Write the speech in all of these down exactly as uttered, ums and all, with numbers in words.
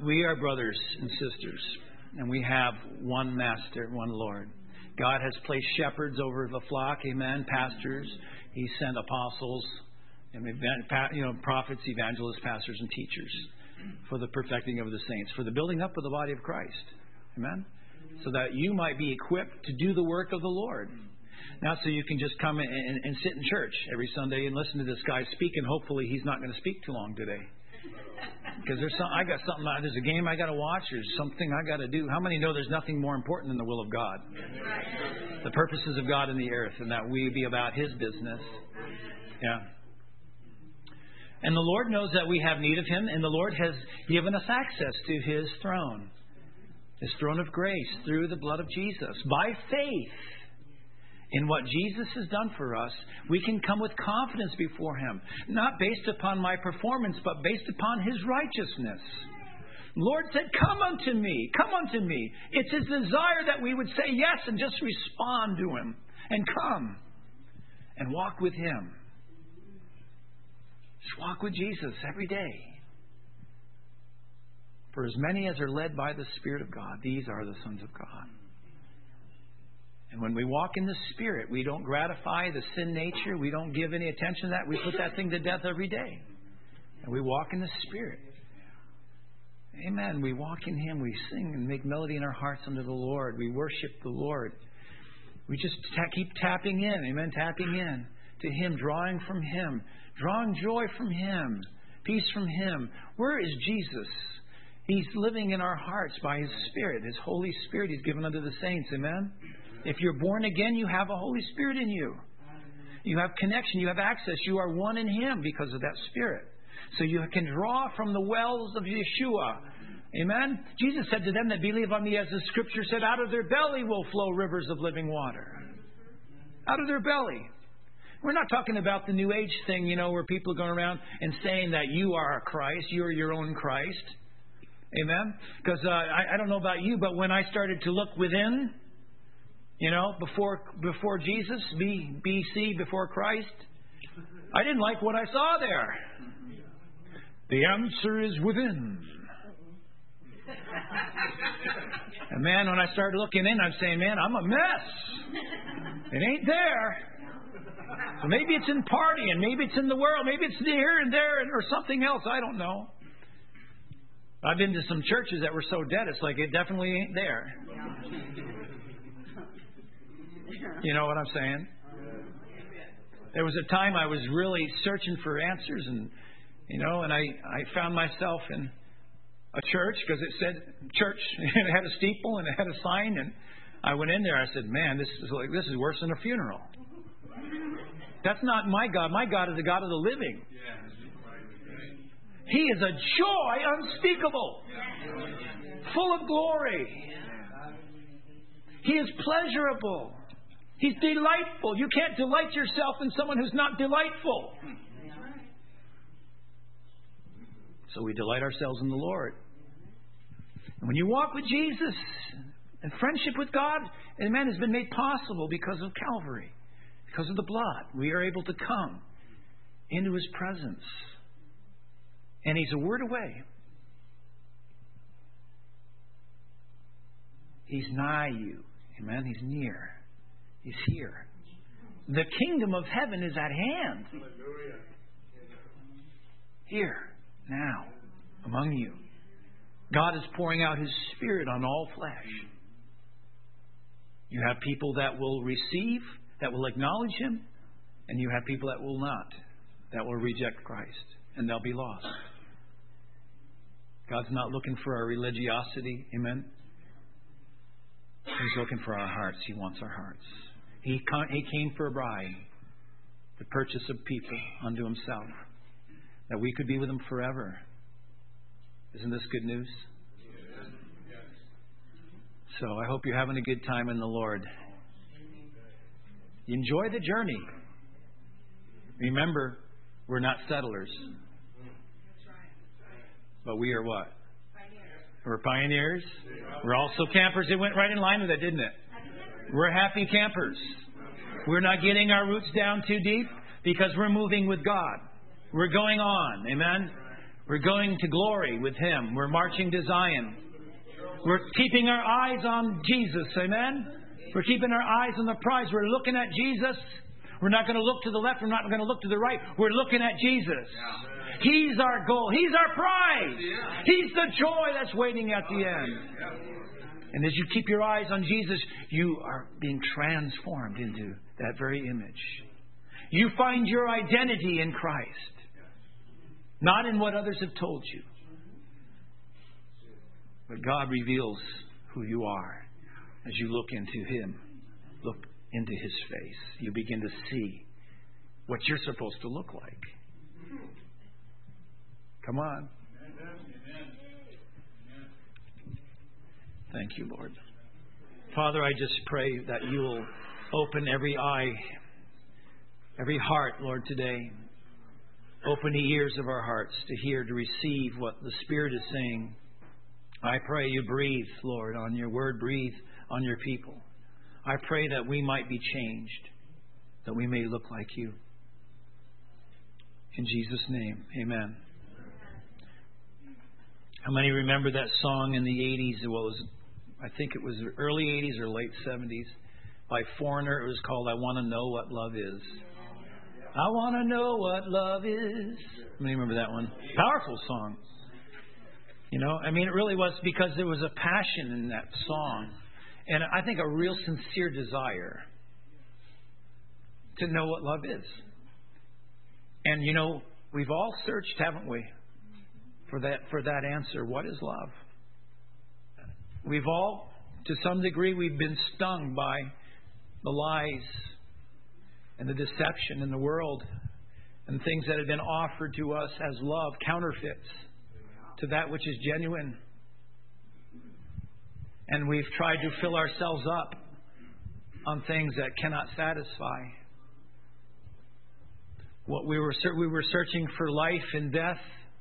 We are brothers and sisters, and we have one Master, one Lord. God has placed shepherds over the flock, amen, pastors. He sent apostles, and you know, prophets, evangelists, pastors, and teachers for the perfecting of the saints, for the building up of the body of Christ, amen, so that you might be equipped to do the work of the Lord. Not so you can just come and, and, and sit in church every Sunday and listen to this guy speak, and hopefully he's not going to speak too long today. Because there's some, I got something. There's a game I got to watch. There's something I got to do. How many know there's nothing more important than the will of God, the purposes of God in the earth, and that we be about His business? Yeah. And the Lord knows that we have need of Him, and the Lord has given us access to His throne, His throne of grace, through the blood of Jesus. By faith in what Jesus has done for us, we can come with confidence before Him, not based upon my performance, but based upon His righteousness. The Lord said, come unto me, come unto me. It's His desire that we would say yes and just respond to Him and come and walk with Him. Just walk with Jesus every day. For as many as are led by the Spirit of God, these are the sons of God. And when we walk in the Spirit, we don't gratify the sin nature. We don't give any attention to that. We put that thing to death every day. And we walk in the Spirit. Amen. We walk in Him. We sing and make melody in our hearts unto the Lord. We worship the Lord. We just ta- keep tapping in. Amen. Tapping in to Him, drawing from Him, drawing joy from Him, peace from Him. Where is Jesus? He's living in our hearts by His Spirit. His Holy Spirit He's given unto the saints. Amen. If you're born again, you have a Holy Spirit in you. You have connection. You have access. You are one in Him because of that Spirit. So you can draw from the wells of Yeshua. Amen? Jesus said to them that believe on me, as the Scripture said, out of their belly will flow rivers of living water. Out of their belly. We're not talking about the New Age thing, you know, where people are going around and saying that you are a Christ. You are your own Christ. Amen? Because uh, I, I don't know about you, but when I started to look within, you know, before before Jesus, B, B.C., before Christ, I didn't like what I saw there. The answer is within. And man, when I started looking in, I'm saying, man, I'm a mess. It ain't there. So maybe it's in partying, maybe it's in the world, maybe it's here and there or something else. I don't know. I've been to some churches that were so dead, it's like it definitely ain't there. You know what I'm saying? There was a time I was really searching for answers, and you know, and I, I found myself in a church because it said church, and it had a steeple and it had a sign, and I went in there. I said, "Man, this is like this is worse than a funeral." That's not my God. My God is the God of the living. He is a joy unspeakable, full of glory. He is pleasurable. He's delightful. You can't delight yourself in someone who's not delightful. So we delight ourselves in the Lord. And when you walk with Jesus and friendship with God, and man, has been made possible because of Calvary, because of the blood. We are able to come into His presence. And He's a word away. He's nigh you. Amen. He's near. He's here. The kingdom of heaven is at hand. Here, now, among you. God is pouring out His Spirit on all flesh. You have people that will receive, that will acknowledge Him, and you have people that will not, that will reject Christ, and they'll be lost. God's not looking for our religiosity. Amen. He's looking for our hearts. He wants our hearts. He came for a bride, the purchase of people unto Himself, that we could be with Him forever. Isn't this good news? So I hope you're having a good time in the Lord. Enjoy the journey. Remember, we're not settlers. But we are what? We're pioneers. We're also campers. It went right in line with it, didn't it? We're happy campers. We're not getting our roots down too deep because we're moving with God. We're going on. Amen? We're going to glory with Him. We're marching to Zion. We're keeping our eyes on Jesus. Amen? We're keeping our eyes on the prize. We're looking at Jesus. We're not going to look to the left. We're not going to look to the right. We're looking at Jesus. He's our goal. He's our prize. He's the joy that's waiting at the end. And as you keep your eyes on Jesus, you are being transformed into that very image. You find your identity in Christ, not in what others have told you. But God reveals who you are as you look into Him, look into His face. You begin to see what you're supposed to look like. Come on. Thank you, Lord. Father, I just pray that you will open every eye, every heart, Lord, today. Open the ears of our hearts to hear, to receive what the Spirit is saying. I pray you breathe, Lord, on your word, breathe on your people. I pray that we might be changed, that we may look like you. In Jesus' name, amen. How many remember that song in the eighties? Well, it was, I think it was early eighties or late seventies by Foreigner. It was called I Want to Know What Love Is. I want to know what love is. How many remember that one? Powerful song. You know, I mean, it really was because there was a passion in that song. And I think a real sincere desire to know what love is. And, you know, we've all searched, haven't we, for that, for that answer. What is love? We've all, to some degree, we've been stung by the lies and the deception in the world and things that have been offered to us as love, counterfeits to that which is genuine. And we've tried to fill ourselves up on things that cannot satisfy. What we were we were searching for life and death.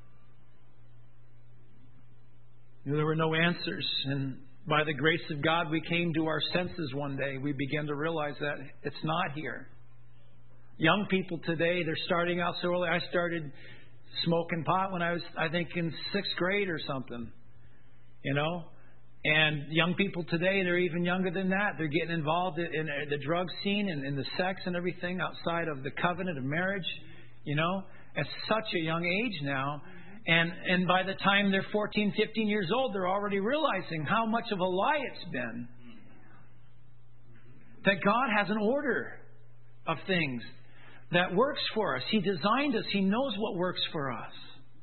There were no answers, and by the grace of God, we came to our senses one day. We began to realize that it's not here. Young people today, they're starting out so early. I started smoking pot when I was, I think, in sixth grade or something. You know? And young people today, they're even younger than that. They're getting involved in the drug scene and in the sex and everything outside of the covenant of marriage, you know, at such a young age now. And and by the time they're fourteen, fifteen years old, they're already realizing how much of a lie it's been. That God has an order of things that works for us. He designed us. He knows what works for us.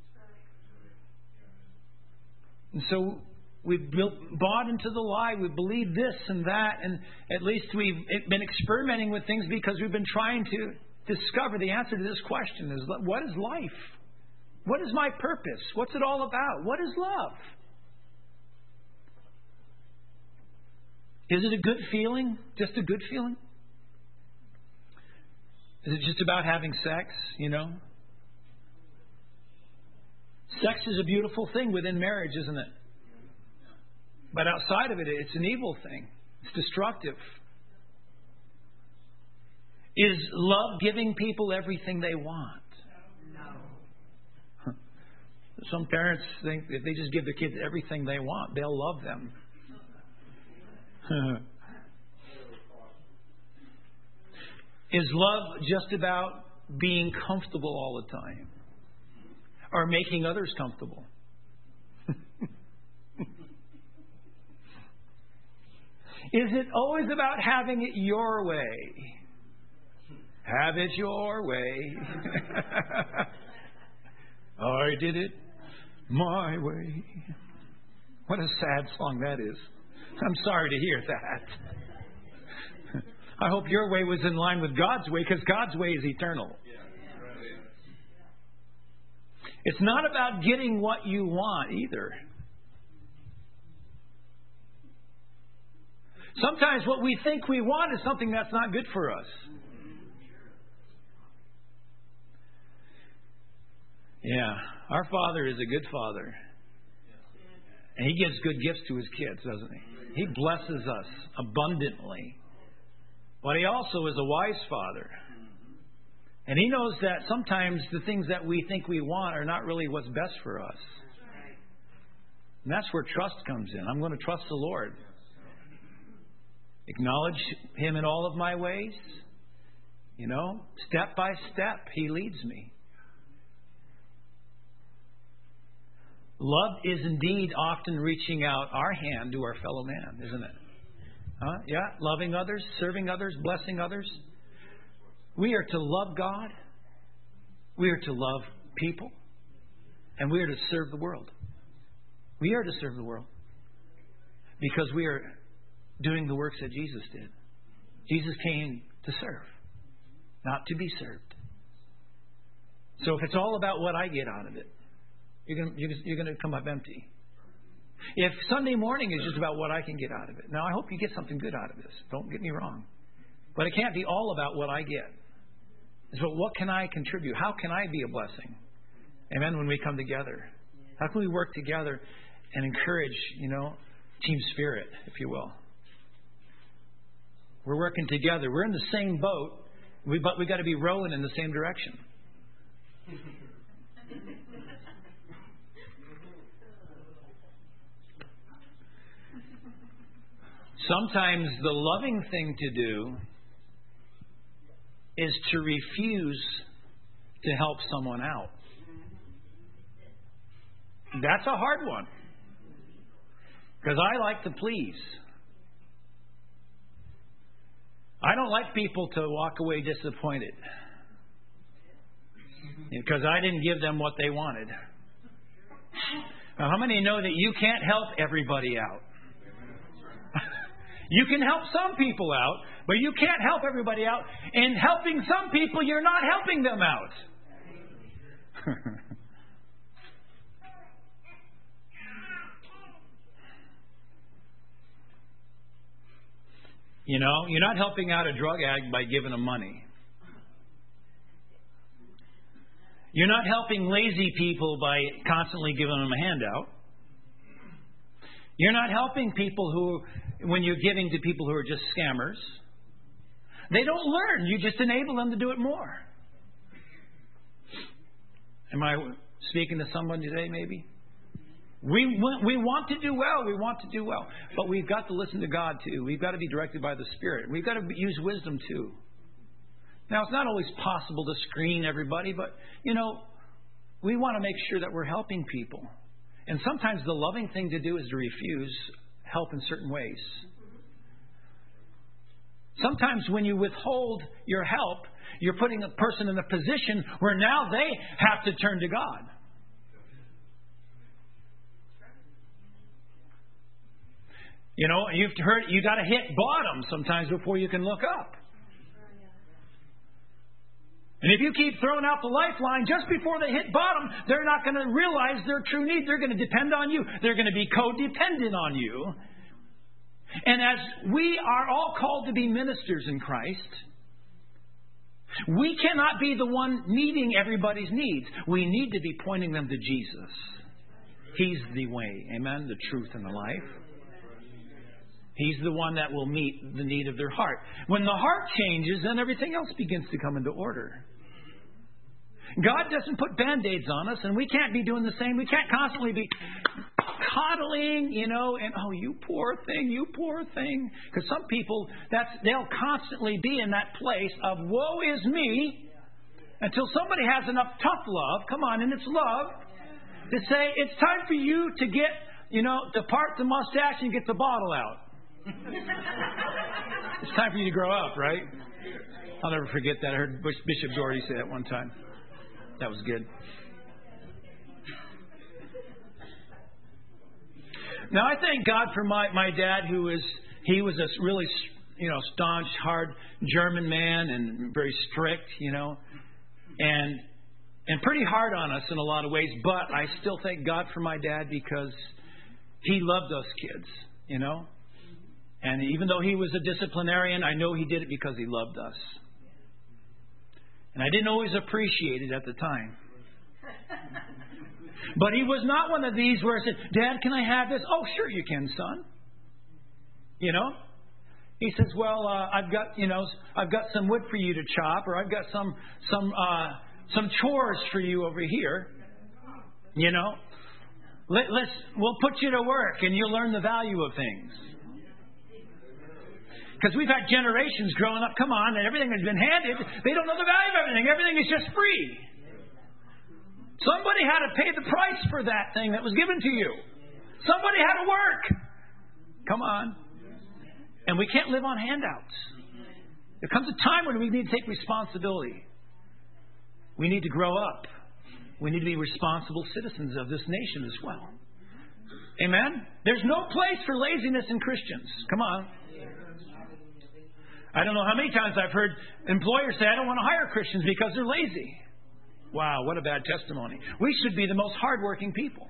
And so we've built, bought into the lie. We believe this and that. And at least we've been experimenting with things because we've been trying to discover the answer to this question. Is what is life? What is my purpose? What's it all about? What is love? Is it a good feeling? Just a good feeling? Is it just about having sex, you know? Sex is a beautiful thing within marriage, isn't it? But outside of it, it's an evil thing. It's destructive. Is love giving people everything they want? No. Some parents think if they just give their kids everything they want, they'll love them. Is love just about being comfortable all the time? Or making others comfortable? Is it always about having it your way? Have it your way. I did it my way. What a sad song that is. I'm sorry to hear that. I hope your way was in line with God's way, because God's way is eternal. It's not about getting what you want either. Sometimes what we think we want is something that's not good for us. Yeah, our Father is a good Father. And He gives good gifts to His kids, doesn't He? He blesses us abundantly. But He also is a wise Father. And He knows that sometimes the things that we think we want are not really what's best for us. And that's where trust comes in. I'm going to trust the Lord. Acknowledge Him in all of my ways. You know, step by step, He leads me. Love is indeed often reaching out our hand to our fellow man, isn't it? Huh? Yeah, loving others, serving others, blessing others. We are to love God. We are to love people. And we are to serve the world. We are to serve the world. Because we are doing the works that Jesus did. Jesus came to serve, not to be served. So if it's all about what I get out of it, you're going to, you're going to come up empty. If Sunday morning is just about what I can get out of it. Now, I hope you get something good out of this. Don't get me wrong. But it can't be all about what I get. So what can I contribute? How can I be a blessing? Amen, when we come together. How can we work together and encourage, you know, team spirit, if you will? We're working together. We're in the same boat, we, but we've got to be rowing in the same direction. Sometimes the loving thing to do is to refuse to help someone out. That's a hard one. Because I like to please. I don't like people to walk away disappointed. Because I didn't give them what they wanted. Now, how many know that you can't help everybody out? You can help some people out, but you can't help everybody out. And helping some people, you're not helping them out. You know, you're not helping out a drug addict by giving them money. You're not helping lazy people by constantly giving them a handout. You're not helping people who, when you're giving to people who are just scammers. They don't learn. You just enable them to do it more. Am I speaking to someone today, maybe? We we want to do well. We want to do well. But we've got to listen to God, too. We've got to be directed by the Spirit. We've got to use wisdom, too. Now, it's not always possible to screen everybody, but, you know, we want to make sure that we're helping people. And sometimes the loving thing to do is to refuse help in certain ways. Sometimes when you withhold your help, you're putting a person in a position where now they have to turn to God. You know, you've heard you got to hit bottom sometimes before you can look up. And if you keep throwing out the lifeline just before they hit bottom, they're not going to realize their true need. They're going to depend on you. They're going to be codependent on you. And as we are all called to be ministers in Christ, we cannot be the one meeting everybody's needs. We need to be pointing them to Jesus. He's the way, amen, the truth, and the life. He's the one that will meet the need of their heart. When the heart changes, then everything else begins to come into order. God doesn't put Band-Aids on us, and we can't be doing the same. We can't constantly be coddling, you know, and, oh, you poor thing, you poor thing. Because some people, that's they'll constantly be in that place of woe is me until somebody has enough tough love, come on, and it's love, to say it's time for you to get, you know, to part the mustache and get the bottle out. It's time for you to grow up, right? I'll never forget that. I heard Bishop Doherty say that one time. That was good. Now, I thank God for my, my dad, who was, he was a really, you know, staunch, hard German man and very strict, you know, and and pretty hard on us in a lot of ways. But I still thank God for my dad because he loved us kids, you know. And even though he was a disciplinarian, I know he did it because he loved us. And I didn't always appreciate it at the time. But he was not one of these where I said, Dad, can I have this? Oh, sure you can, son. You know? He says, well, uh, I've got, you know, I've got some wood for you to chop, or I've got some some uh, some chores for you over here. You know, Let, let's we'll put you to work, and you'll learn the value of things. Because we've had generations growing up. Come on, and everything has been handed. They don't know the value of everything. Everything is just free. Somebody had to pay the price for that thing that was given to you. Somebody had to work. Come on. And we can't live on handouts. There comes a time when we need to take responsibility. We need to grow up. We need to be responsible citizens of this nation as well. Amen? There's no place for laziness in Christians. Come on. I don't know how many times I've heard employers say, I don't want to hire Christians because they're lazy. Wow, what a bad testimony. We should be the most hardworking people.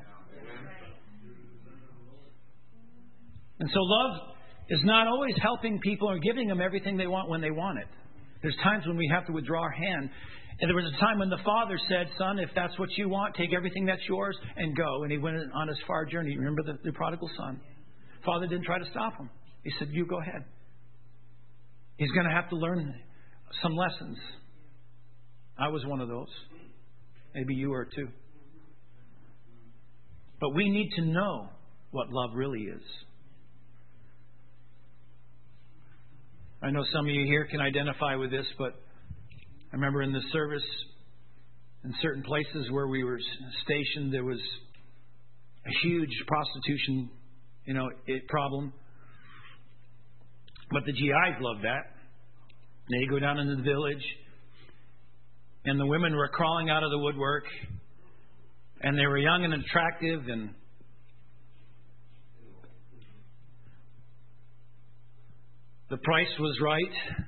And so love is not always helping people or giving them everything they want when they want it. There's times when we have to withdraw our hand. And there was a time when the father said, son, if that's what you want, take everything that's yours and go. And he went on his far journey. Remember the, the prodigal son? Father didn't try to stop him. He said, you go ahead. He's going to have to learn some lessons. I was one of those. Maybe you are too. But we need to know what love really is. I know some of you here can identify with this, but I remember in the service, in certain places where we were stationed, there was a huge prostitution, you know, it, problem. But the G Is loved that. They go down into the village, and the women were crawling out of the woodwork, and they were young and attractive, and the price was right.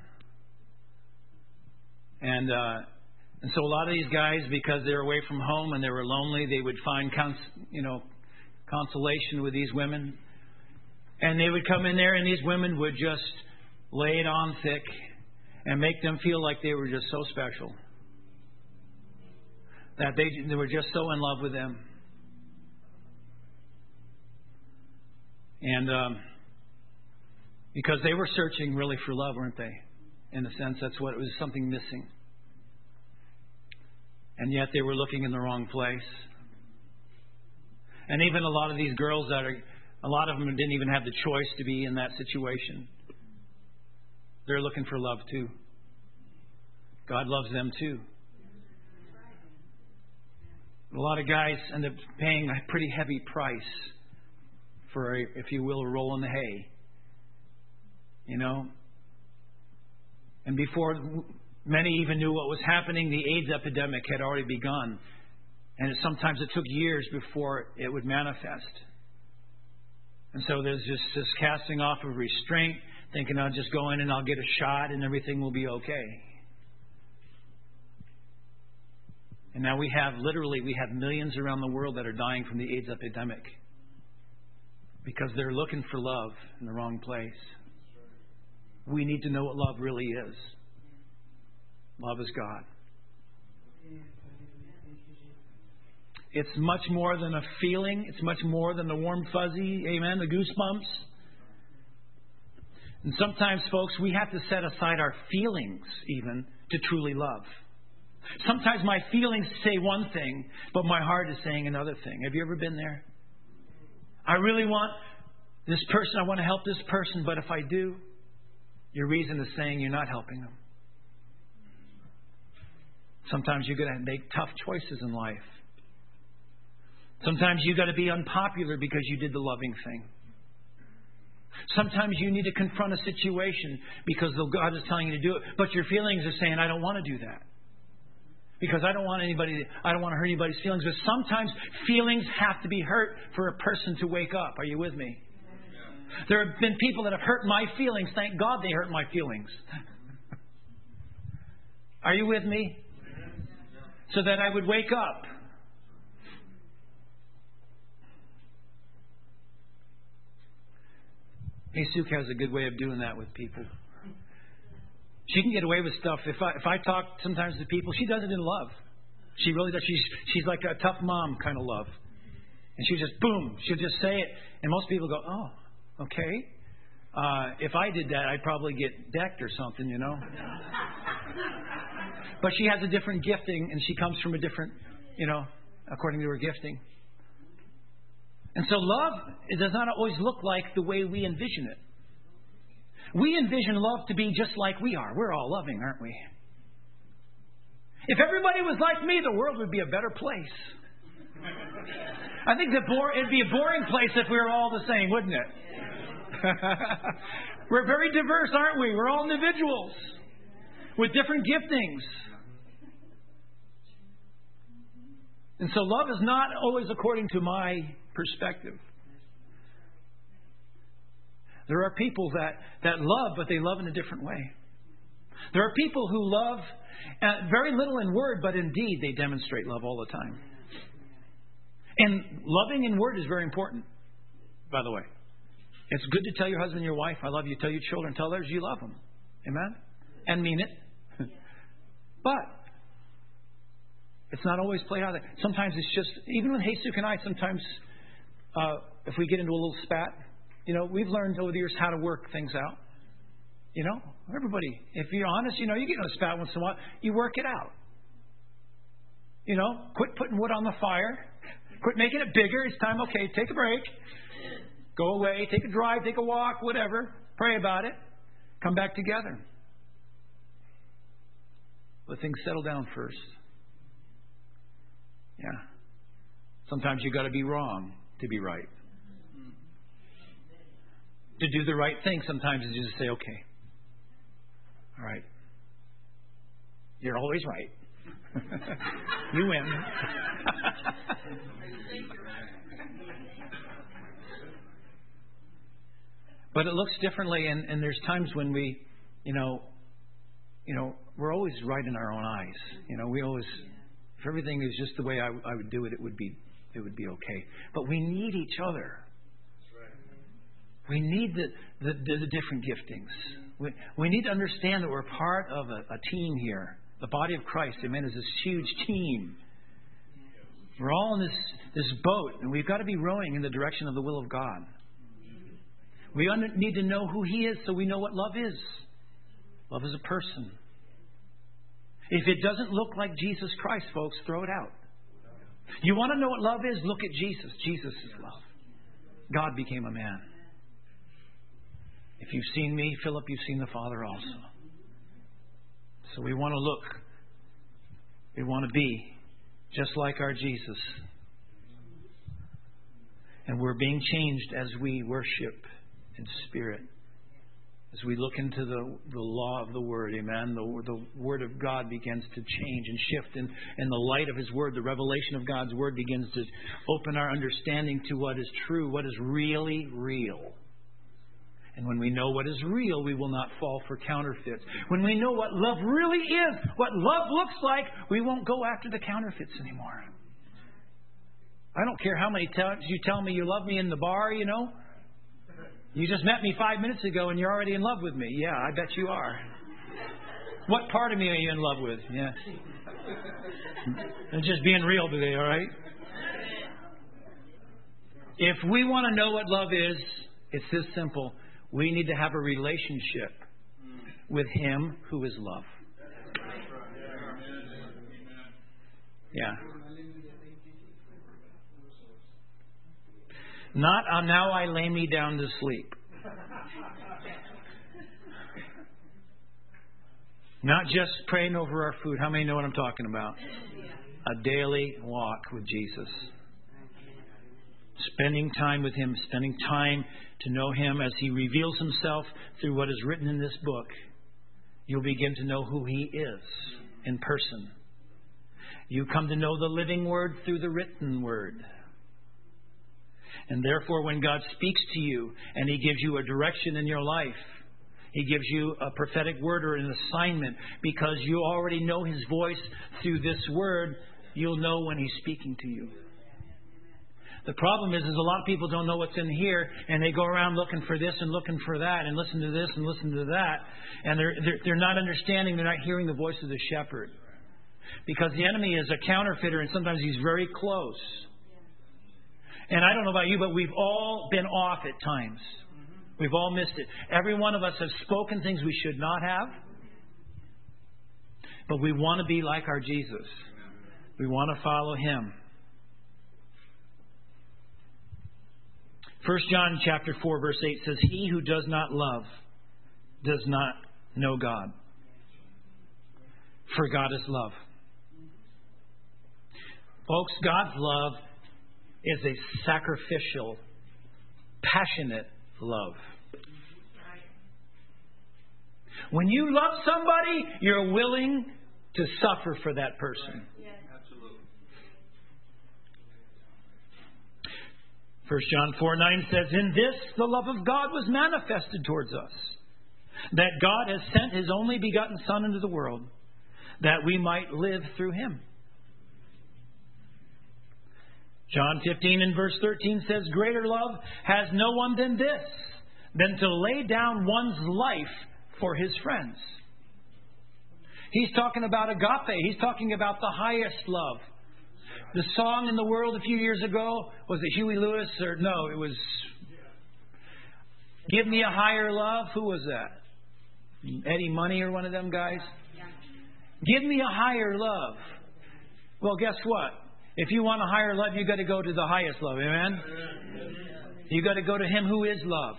And uh, and so a lot of these guys, because they were away from home and they were lonely, they would find cons- you know consolation with these women. And they would come in there, and these women would just lay it on thick and make them feel like they were just so special. That they, they were just so in love with them. And um, because they were searching really for love, weren't they? In a sense, that's what it was, something missing. And yet they were looking in the wrong place. And even a lot of these girls that are, a lot of them didn't even have the choice to be in that situation. They're looking for love too. God loves them too. A lot of guys end up paying a pretty heavy price for, a, if you will, a roll in the hay. You know? And before many even knew what was happening, the AIDS epidemic had already begun. And it, sometimes it took years before it would manifest. And so there's just this casting off of restraint, thinking I'll just go in and I'll get a shot and everything will be okay. And now we have, literally, we have millions around the world that are dying from the AIDS epidemic because they're looking for love in the wrong place. We need to know what love really is. Love is God. It's much more than a feeling. It's much more than the warm fuzzy, amen, the goosebumps. And sometimes, folks, we have to set aside our feelings even to truly love. Sometimes my feelings say one thing, but my heart is saying another thing. Have you ever been there? I really want this person, I want to help this person, but if I do, your reason is saying you're not helping them. Sometimes you've got to make tough choices in life. Sometimes you've got to be unpopular because you did the loving thing. Sometimes you need to confront a situation because God is telling you to do it, but your feelings are saying, I don't want to do that. Because I don't want anybody, I don't want to hurt anybody's feelings. But sometimes feelings have to be hurt for a person to wake up. Are you with me? Yeah. There have been people that have hurt my feelings. Thank God they hurt my feelings. Are you with me? So that I would wake up. Hey, Suk has a good way of doing that with people. She can get away with stuff. If I if I talk sometimes to people, she does it in love. She really does. She's she's like a tough mom kind of love. And she just, boom, she'll just say it. And most people go, oh, okay. Uh, if I did that, I'd probably get decked or something, you know. But she has a different gifting, and she comes from a different, you know, according to her gifting. And so love, it does not always look like the way we envision it. We envision love to be just like we are. We're all loving, aren't we? If everybody was like me, the world would be a better place. I think that bore, it'd be a boring place if we were all the same, wouldn't it? We're very diverse, aren't we? We're all individuals with different giftings. And so love is not always according to my perspective. There are people that, that love, but they love in a different way. There are people who love uh, very little in word, but in deed they demonstrate love all the time. And loving in word is very important, by the way. It's good to tell your husband, your wife, I love you. Tell your children, tell others you love them. Amen? And mean it. But it's not always played out. Sometimes it's just, even with Jesus and I, sometimes uh, if we get into a little spat, you know, we've learned over the years how to work things out. You know, everybody, if you're honest, you know, you get in a spat once in a while, you work it out. You know, quit putting wood on the fire. Quit making it bigger. It's time, okay, take a break. Go away, take a drive, take a walk, whatever. Pray about it. Come back together. Let things settle down first. Yeah. Sometimes you got to be wrong to be right. To do the right thing, sometimes is just say, okay. All right. You're always right. You win. But it looks differently, and, and there's times when we, you know, you know, we're always right in our own eyes. You know, we always, if everything is just the way I, I would do it, it would be, it would be okay. But we need each other. We need the, the, the different giftings. We, we need to understand that we're part of a, a team here. The body of Christ, amen, is this huge team. We're all in this, this boat, and we've got to be rowing in the direction of the will of God. We need to know who He is so we know what love is. Love is a person. If it doesn't look like Jesus Christ, folks, throw it out. You want to know what love is? Look at Jesus. Jesus is love. God became a man. If you've seen me, Philip, you've seen the Father also. So we want to look. We want to be just like our Jesus. And we're being changed as we worship in spirit. As we look into the, the law of the Word, amen, the, the Word of God begins to change and shift. And, and the light of His Word, the revelation of God's Word begins to open our understanding to what is true, what is really real. And when we know what is real, we will not fall for counterfeits. When we know what love really is, what love looks like, we won't go after the counterfeits anymore. I don't care how many times you tell me you love me in the bar, you know. You just met me five minutes ago and you're already in love with me. Yeah, I bet you are. What part of me are you in love with? Yeah. I'm just being real today, all right? If we want to know what love is, it's this simple. We need to have a relationship with Him who is love. Yeah. Not, uh, now I lay me down to sleep. Not just praying over our food. How many know what I'm talking about? A daily walk with Jesus. Spending time with Him, spending time to know Him as He reveals Himself through what is written in this book. You'll begin to know who He is in person. You come to know the living Word through the written Word. And therefore, when God speaks to you and He gives you a direction in your life, He gives you a prophetic word or an assignment, because you already know His voice through this Word, you'll know when He's speaking to you. The problem is, is a lot of people don't know what's in here, and they go around looking for this and looking for that, and listen to this and listen to that, and they're they're, they're not understanding, they're not hearing the voice of the shepherd. Because the enemy is a counterfeiter, and sometimes he's very close. And I don't know about you, but we've all been off at times. We've all missed it. Every one of us have spoken things we should not have. But we want to be like our Jesus. We want to follow Him. First John chapter four verse eight says, He who does not love does not know God. For God is love. Folks, God's love is a sacrificial, passionate love. When you love somebody, you're willing to suffer for that person. First John four nine says, In this the love of God was manifested towards us, that God has sent His only begotten Son into the world, that we might live through Him. John fifteen and verse thirteen says, Greater love has no one than this, than to lay down one's life for his friends. He's talking about agape. He's talking about the highest love. The song in the world a few years ago, was it Huey Lewis? Or no, it was Give Me a Higher Love. Who was that? Eddie Money or one of them guys? Give me a higher love. Well, guess what? If you want a higher love, you've got to go to the highest love. Amen? You've got to go to Him who is love.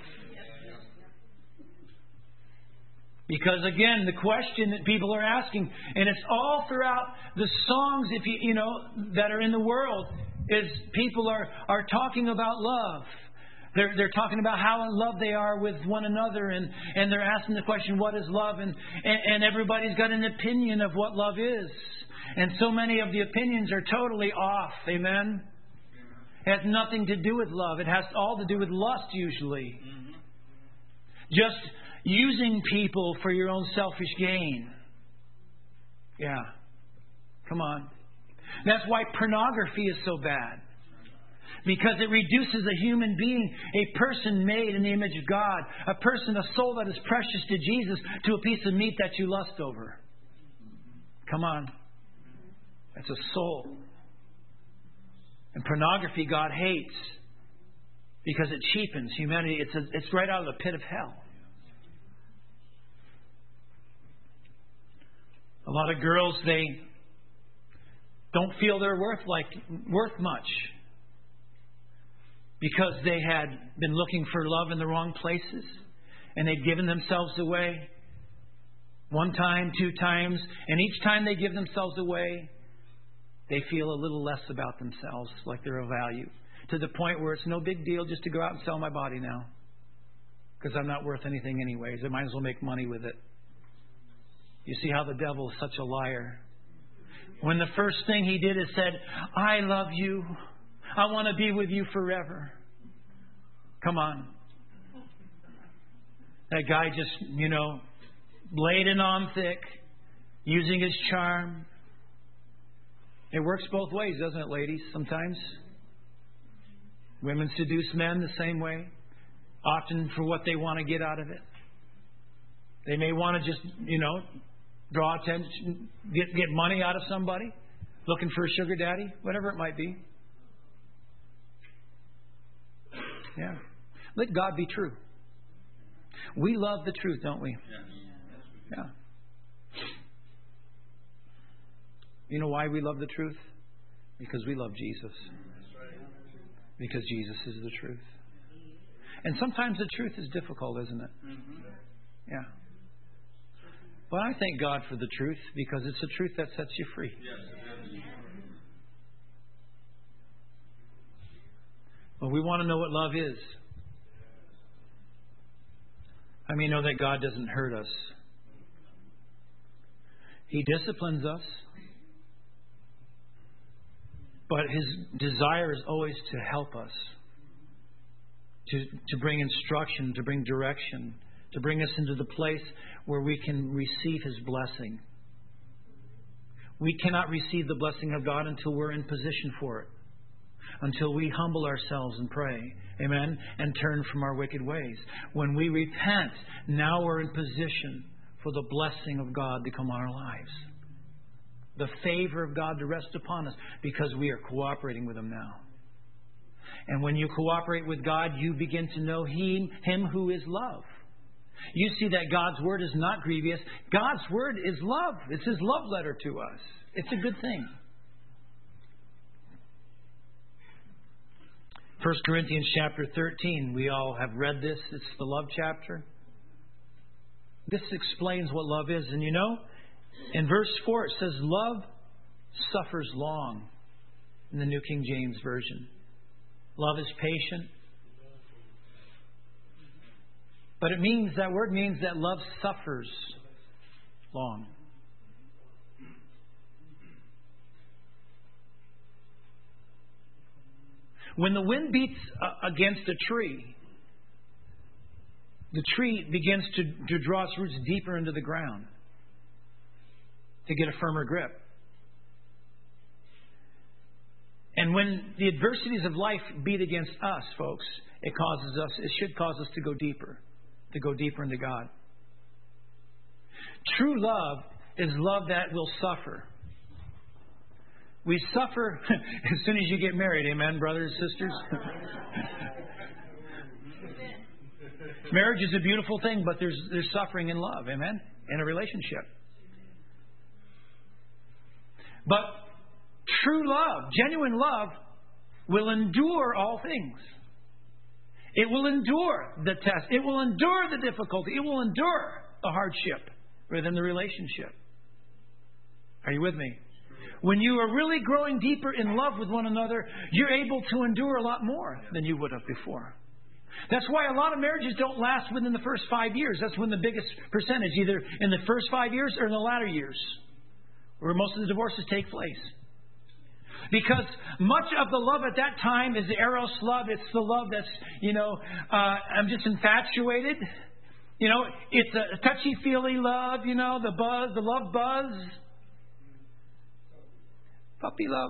Because again, the question that people are asking, and it's all throughout the songs, if you you know, that are in the world, is people are, are talking about love. They're they're talking about how in love they are with one another, and, and they're asking the question, what is love? And, and and everybody's got an opinion of what love is. And so many of the opinions are totally off. Amen? It has nothing to do with love. It has all to do with lust usually. Mm-hmm. Just using people for your own selfish gain. Yeah. Come on. That's why pornography is so bad. Because it reduces a human being, a person made in the image of God, a person, a soul that is precious to Jesus, to a piece of meat that you lust over. Come on. That's a soul. And pornography God hates because it cheapens humanity. It's, a, it's right out of the pit of hell. A lot of girls, they don't feel they're worth like worth much because they had been looking for love in the wrong places, and they've given themselves away one time, two times, and each time they give themselves away, they feel a little less about themselves, like they're of value, to the point where it's no big deal just to go out and sell my body now because I'm not worth anything anyways. I might as well make money with it. You see how the devil is such a liar. When the first thing he did is said, I love you. I want to be with you forever. Come on. That guy just, you know, laid it on thick, using his charm. It works both ways, doesn't it, ladies? Sometimes women seduce men the same way, often for what they want to get out of it. They may want to just, you know, draw attention, get get money out of somebody, looking for a sugar daddy, whatever it might be. Yeah. Let God be true. We love the truth, don't we? Yeah. You know why we love the truth? Because we love Jesus. Because Jesus is the truth. And sometimes the truth is difficult, isn't it? Yeah. But I thank God for the truth, because it's the truth that sets you free. Well, we want to know what love is. I mean, know that God doesn't hurt us. He disciplines us. But His desire is always to help us. To, to bring instruction, to bring direction, to bring us into the place where we can receive His blessing. We cannot receive the blessing of God until we're in position for it. Until we humble ourselves and pray. Amen? And turn from our wicked ways. When we repent, now we're in position for the blessing of God to come on our lives. The favor of God to rest upon us, because we are cooperating with Him now. And when you cooperate with God, you begin to know Him, Him who is love. You see that God's Word is not grievous. God's Word is love. It's His love letter to us. It's a good thing. First Corinthians chapter thirteen, we all have read this. It's the love chapter. This explains what love is. And you know, in verse four it says, love suffers long, in the New King James Version. Love is patient. But it means, that word means that love suffers long. When the wind beats uh, against a tree, the tree begins to, to draw its roots deeper into the ground to get a firmer grip. And when the adversities of life beat against us, folks, it causes us, it should cause us to go deeper, to go deeper into God. True love is love that will suffer. We suffer as soon as you get married. Amen, brothers and sisters? Marriage is a beautiful thing, but there's there's suffering in love. Amen? In a relationship. But true love, genuine love, will endure all things. It will endure the test. It will endure the difficulty. It will endure the hardship within the relationship. Are you with me? When you are really growing deeper in love with one another, you're able to endure a lot more than you would have before. That's why a lot of marriages don't last within the first five years. That's when the biggest percentage, either in the first five years or in the latter years, where most of the divorces take place. Because much of the love at that time is the eros love. It's the love that's, you know, uh, I'm just infatuated. You know, it's a touchy-feely love, you know, the buzz, the love buzz. Puppy love.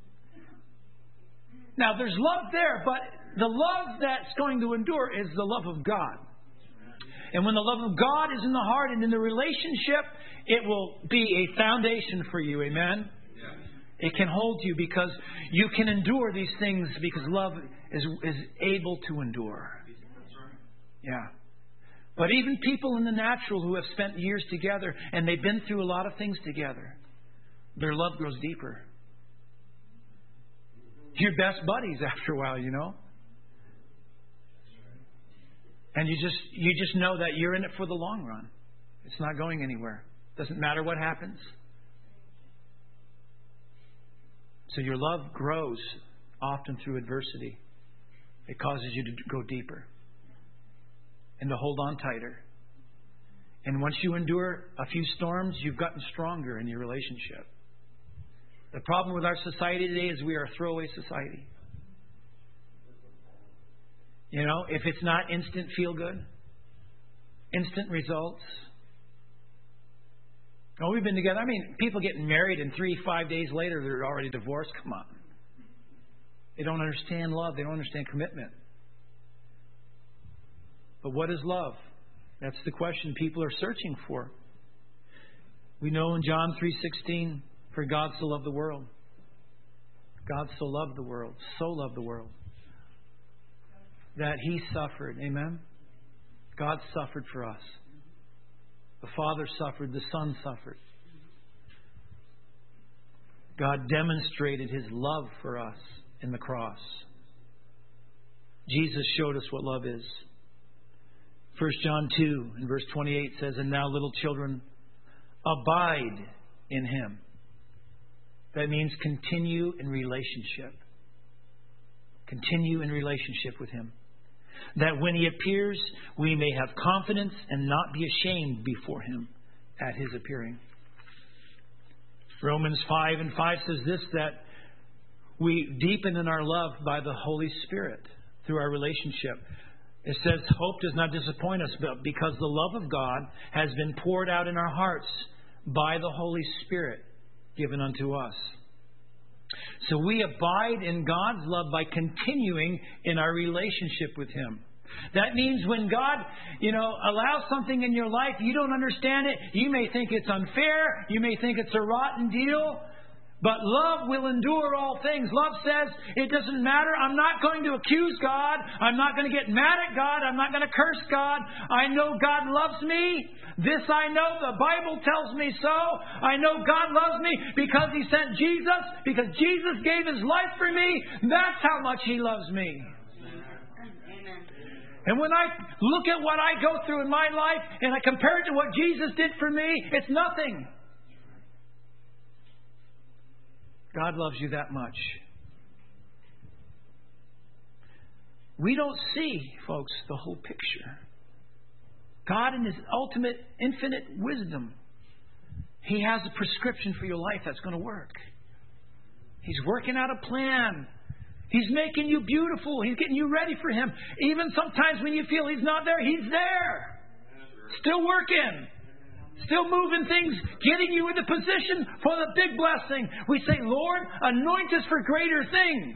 Now, there's love there, but the love that's going to endure is the love of God. And when the love of God is in the heart and in the relationship, it will be a foundation for you. Amen? It can hold you because you can endure these things because love is, is able to endure. Yeah. But even people in the natural who have spent years together and they've been through a lot of things together, their love grows deeper. You're best buddies after a while, you know. And you just you just know that you're in it for the long run. It's not going anywhere. Doesn't matter what happens. So your love grows often through adversity. It causes you to go deeper and to hold on tighter. And once you endure a few storms, you've gotten stronger in your relationship. The problem with our society today is we are a throwaway society. You know, if it's not instant feel good, instant results. Oh, we've been together. I mean, people getting married and three, five days later, they're already divorced. Come on. They don't understand love. They don't understand commitment. But what is love? That's the question people are searching for. We know in John three sixteen, for God so loved the world. God so loved the world, so loved the world, that He suffered. Amen? God suffered for us. The Father suffered. The Son suffered. God demonstrated His love for us in the cross. Jesus showed us what love is. First John two and verse twenty-eight says, and now little children, abide in Him. That means continue in relationship. Continue in relationship with Him. That when He appears, we may have confidence and not be ashamed before Him at His appearing. Romans five and five says this, that we deepen in our love by the Holy Spirit through our relationship. It says, hope does not disappoint us, but because the love of God has been poured out in our hearts by the Holy Spirit given unto us. So we abide in God's love by continuing in our relationship with Him. That means when God, you know, allows something in your life, you don't understand it. You may think it's unfair. You may think it's a rotten deal. But love will endure all things. Love says, it doesn't matter. I'm not going to accuse God. I'm not going to get mad at God. I'm not going to curse God. I know God loves me. This I know. The Bible tells me so. I know God loves me because He sent Jesus. Because Jesus gave His life for me. That's how much He loves me. And when I look at what I go through in my life and I compare it to what Jesus did for me, it's nothing. God loves you that much. We don't see, folks, the whole picture. God, in His ultimate, infinite wisdom, He has a prescription for your life that's going to work. He's working out a plan. He's making you beautiful. He's getting you ready for Him. Even sometimes when you feel He's not there, He's there. Still working. Still moving things, getting you in the position for the big blessing. We say, Lord, anoint us for greater things.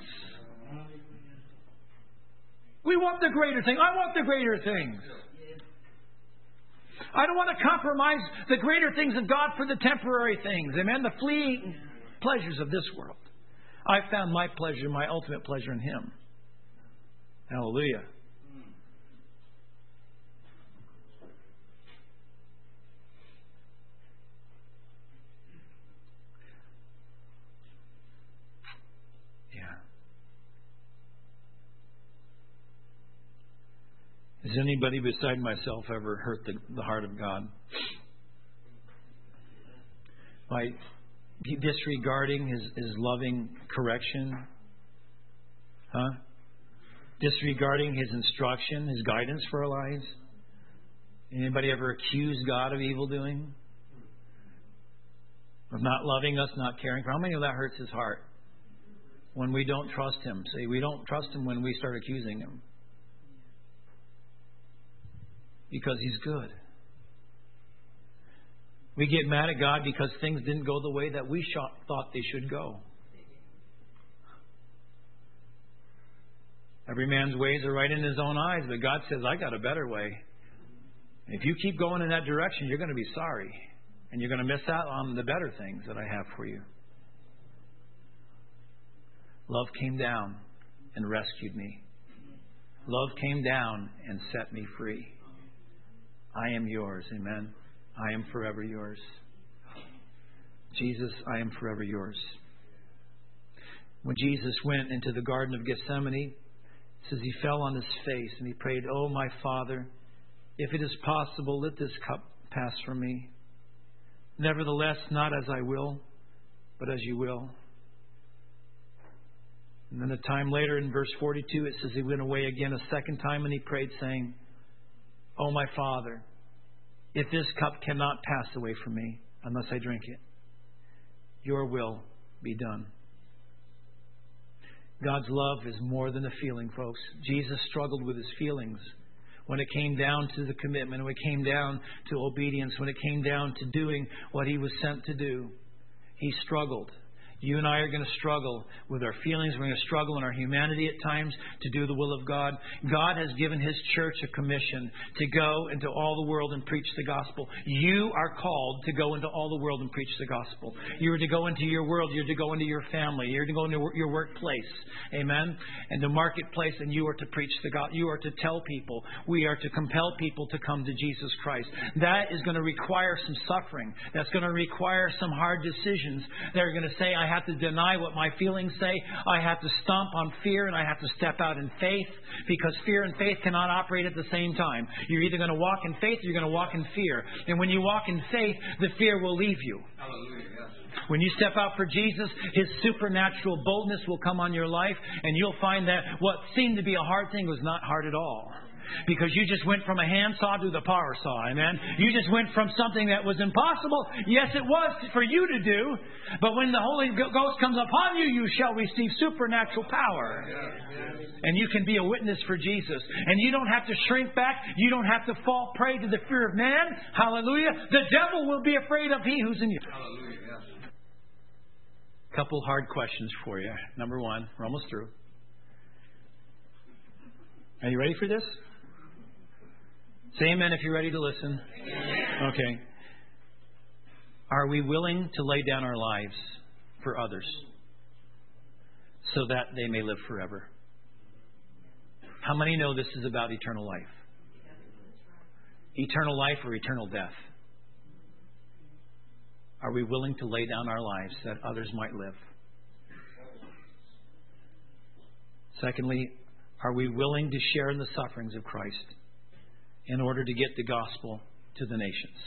We want the greater thing. I want the greater things. I don't want to compromise the greater things of God for the temporary things. Amen. The fleeting pleasures of this world. I found my pleasure, my ultimate pleasure in Him. Hallelujah. Has anybody beside myself ever hurt the, the heart of God? By disregarding His, His loving correction? Huh? Disregarding His instruction, His guidance for our lives? Anybody ever accused God of evil doing? Of not loving us, not caring for? How many of that hurts His heart? When we don't trust Him. See, we don't trust Him when we start accusing Him. Because He's good. We get mad at God because things didn't go the way that we thought they should go. Every man's ways are right in his own eyes, but God says, I got a better way. If you keep going in that direction, you're going to be sorry. And you're going to miss out on the better things that I have for you. Love came down and rescued me. Love came down and set me free. I am yours. Amen. I am forever yours. Jesus, I am forever yours. When Jesus went into the Garden of Gethsemane, it says He fell on His face and He prayed, Oh, my Father, if it is possible, let this cup pass from me. Nevertheless, not as I will, but as you will. And then a time later in verse forty-two, it says He went away again a second time and He prayed, saying, Oh, my Father, if this cup cannot pass away from me unless I drink it, your will be done. God's love is more than a feeling, folks. Jesus struggled with His feelings when it came down to the commitment, when it came down to obedience, when it came down to doing what He was sent to do. He struggled. You and I are going to struggle with our feelings. We're going to struggle in our humanity at times to do the will of God. God has given His church a commission to go into all the world and preach the gospel. You are called to go into all the world and preach the gospel. You are to go into your world. You're to go into your family. You're to go into your workplace. Amen. And the marketplace. And you are to preach the gospel. You are to tell people. We are to compel people to come to Jesus Christ. That is going to require some suffering. That's going to require some hard decisions. They're going to say, I have to deny what my feelings say. I have to stomp on fear and I have to step out in faith, because fear and faith cannot operate at the same time. You're either going to walk in faith or you're going to walk in fear. And when you walk in faith, the fear will leave you. When you step out for Jesus, His supernatural boldness will come on your life, and you'll find that what seemed to be a hard thing was not hard at all. Because you just went from a handsaw to the power saw. Amen. You just went from something that was impossible. Yes, it was for you to do. But when the Holy Ghost comes upon you, you shall receive supernatural power. And you can be a witness for Jesus. And you don't have to shrink back. You don't have to fall prey to the fear of man. Hallelujah. The devil will be afraid of he who's in you. Hallelujah. Couple hard questions for you. Number one, we're almost through. Are you ready for this? Say amen if you're ready to listen. Amen. Okay. Are we willing to lay down our lives for others so that they may live forever. How many know this is about eternal life? Eternal life or eternal death? Are we willing to lay down our lives that others might live? Secondly, are we willing to share in the sufferings of Christ in order to get the gospel to the nations?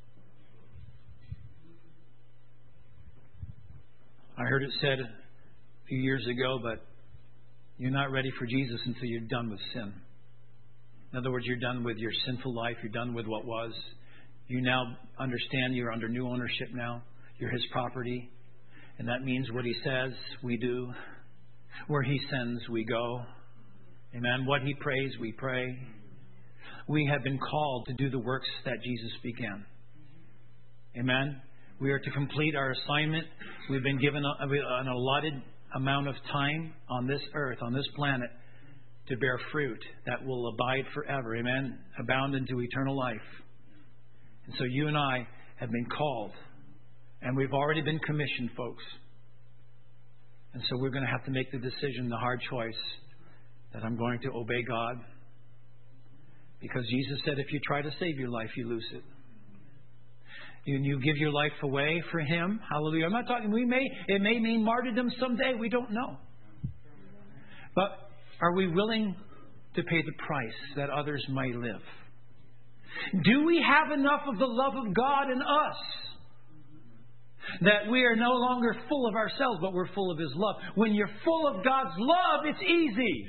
I heard it said a few years ago, but you're not ready for Jesus until you're done with sin. In other words, you're done with your sinful life. You're done with what was. You now understand you're under new ownership now. You're His property. And that means what He says, we do. Where He sends, we go. Amen. What He prays, we pray. We have been called to do the works that Jesus began. Amen. We are to complete our assignment. We've been given an allotted amount of time on this earth, on this planet, to bear fruit that will abide forever. Amen. Abound into eternal life. And so you and I have been called. And we've already been commissioned, folks. And so we're going to have to make the decision, the hard choice, that I'm going to obey God. Because Jesus said if you try to save your life, you lose it. You, you give your life away for Him. Hallelujah. I'm not talking, we may, it may mean martyrdom someday. We don't know. But are we willing to pay the price that others might live? Do we have enough of the love of God in us that we are no longer full of ourselves, but we're full of His love? When you're full of God's love, it's easy.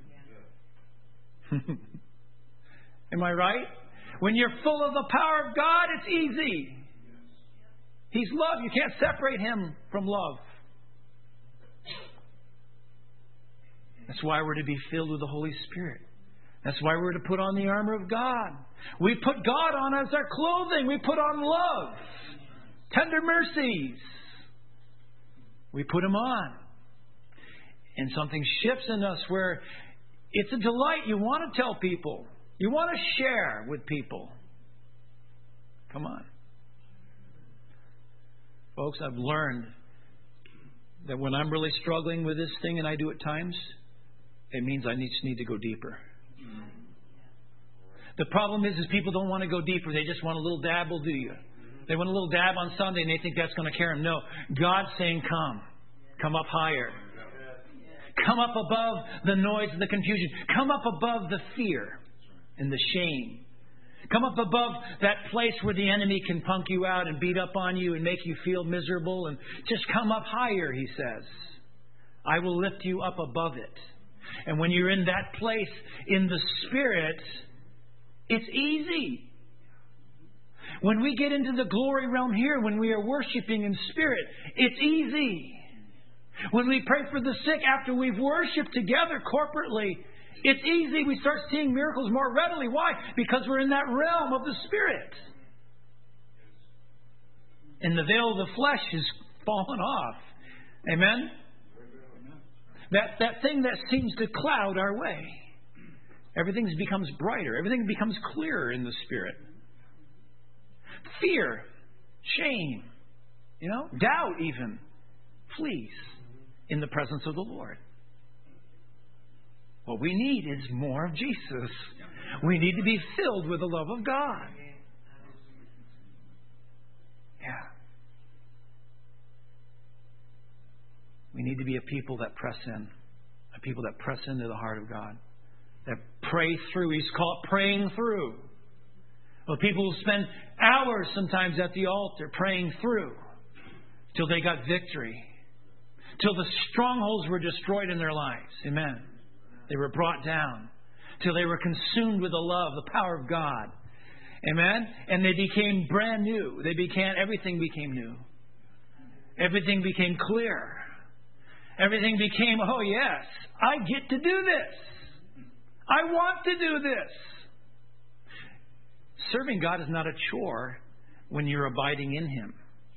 Am I right? When you're full of the power of God, it's easy. He's love. You can't separate Him from love. That's why we're to be filled with the Holy Spirit. That's why we're to put on the armor of God. We put God on as our clothing. We put on love, tender mercies. We put Him on. And something shifts in us where it's a delight. You want to tell people. You want to share with people. Come on. Folks, I've learned that when I'm really struggling with this thing, and I do at times, it means I need, just need to go deeper. The problem is, is people don't want to go deeper. They just want a little dab will do you. They want a little dab on Sunday and they think that's going to carry them. No. God's saying, come. Come up higher. Come up above the noise and the confusion. Come up above the fear and the shame. Come up above that place where the enemy can punk you out and beat up on you and make you feel miserable. And just come up higher, He says. I will lift you up above it. And when you're in that place in the Spirit, it's easy. When we get into the glory realm here, when we are worshiping in spirit, it's easy. When we pray for the sick after we've worshiped together corporately, it's easy. We start seeing miracles more readily. Why? Because we're in that realm of the Spirit. And the veil of the flesh is fallen off. Amen? That, that thing that seems to cloud our way. Everything becomes brighter. Everything becomes clearer in the Spirit. Fear, shame, you know, doubt even flees in the presence of the Lord. What we need is more of Jesus. We need to be filled with the love of God. Yeah. We need to be a people that press in. A people that press into the heart of God. That pray through. He's called praying through. Well, people will spend hours sometimes at the altar praying through till they got victory. Till the strongholds were destroyed in their lives. Amen. They were brought down. Till they were consumed with the love, the power of God. Amen. And they became brand new. They became, everything became new. Everything became clear. Everything became, oh yes, I get to do this. I want to do this. Serving God is not a chore when you're abiding in Him.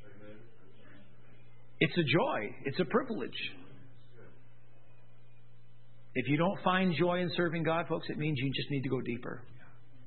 It's a joy. It's a privilege. If you don't find joy in serving God, folks, it means you just need to go deeper.